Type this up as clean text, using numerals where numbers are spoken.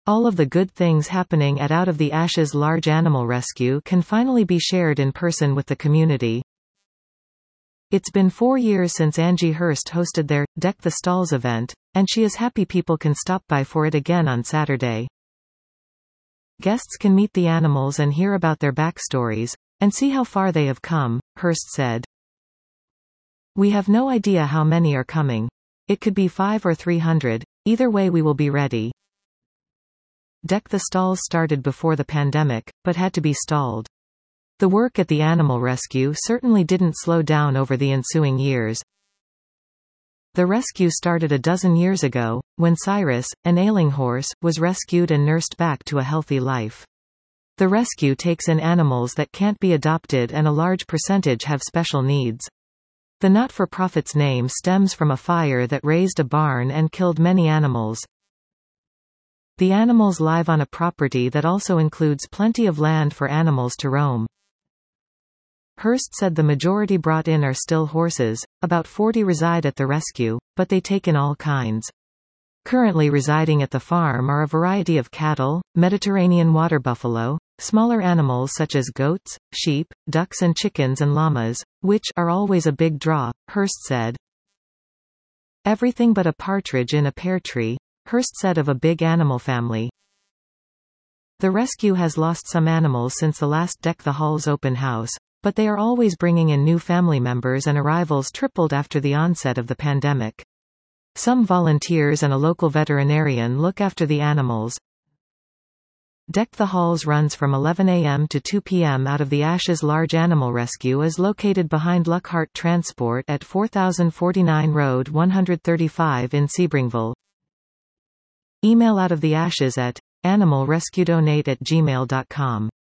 All of the good things happening at Out of the Ashes Large Animal Rescue can finally be shared in person with the community. It's been 4 years since Angie Hurst hosted their Deck the Stalls event, and she is happy people can stop by for it again on Saturday. Guests can meet the animals and hear about their backstories, and see how far they have come, Hurst said. We have no idea how many are coming. It could be 5 or 300, either way we will be ready. Deck the Stalls started before the pandemic, but had to be stalled. The work at the animal rescue certainly didn't slow down over the ensuing years. The rescue started a dozen years ago, when Cyrus, an ailing horse, was rescued and nursed back to a healthy life. The rescue takes in animals that can't be adopted, and a large percentage have special needs. The not-for-profit's name stems from a fire that razed a barn and killed many animals. The animals live on a property that also includes plenty of land for animals to roam. Hurst said the majority brought in are still horses, about 40 reside at the rescue, but they take in all kinds. Currently residing at the farm are a variety of cattle, Mediterranean water buffalo, smaller animals such as goats, sheep, ducks and chickens and llamas, which are always a big draw, Hurst said. Everything but a partridge in a pear tree, Hurst said of a big animal family. The rescue has lost some animals since the last Deck the Halls open house, but they are always bringing in new family members, and arrivals tripled after the onset of the pandemic. Some volunteers and a local veterinarian look after the animals. Deck the Halls runs from 11 a.m. to 2 p.m. Out of the Ashes Large Animal Rescue is located behind Luckhart Transport at 4049 Road 135 in Sebringville. Email Out of the Ashes at animalrescuedonate@gmail.com.